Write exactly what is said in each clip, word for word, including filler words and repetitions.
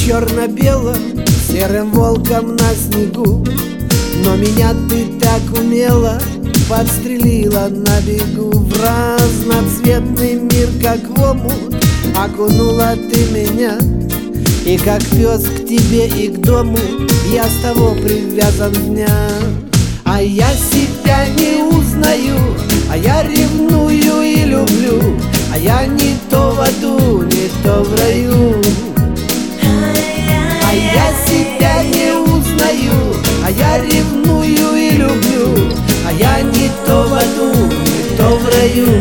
черно-белом, серым волком на снегу. Но меня ты так умело подстрелила на бегу. В разноцветный мир, как в омут, окунула ты меня. И как пес к тебе и к дому, я с того привязан дня. А я себя не узнаю, а я ревную и люблю. А я не то в аду, не то в раю. А я себя не узнаю, а я ревную и люблю. А я не то в аду, не то в раю.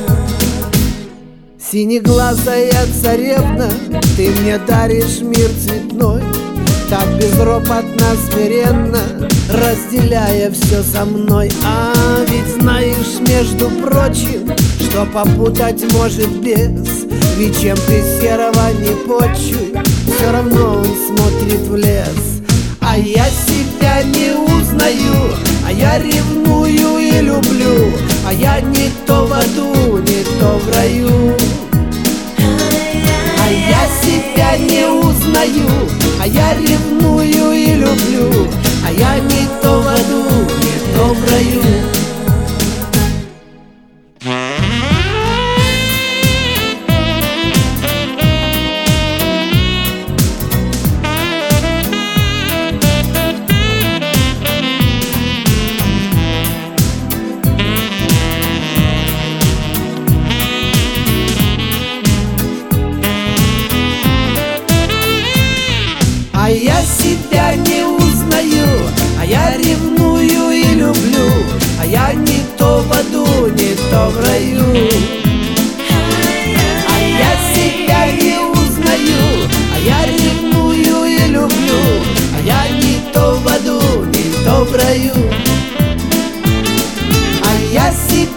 Синеглазая царевна, ты мне даришь мир цветной, так безропотно, смиренно, разделяя все со мной. А ведь знаешь, между прочим, что попутать может без. Ведь чем ты серого не почуй, все равно он смотрит в лес. А я себя не узнаю, а я ревную и люблю. А я не то в аду, не то в раю. А я себя не узнаю, а я ревную и люблю. А я не то в аду, не то в раю. А я себя не узнаю, а я ревную и люблю. А я не то в аду, не то в раю. А я себя не узнаю, а я ревную и люблю. А я не то в аду, не то в раю. А я себя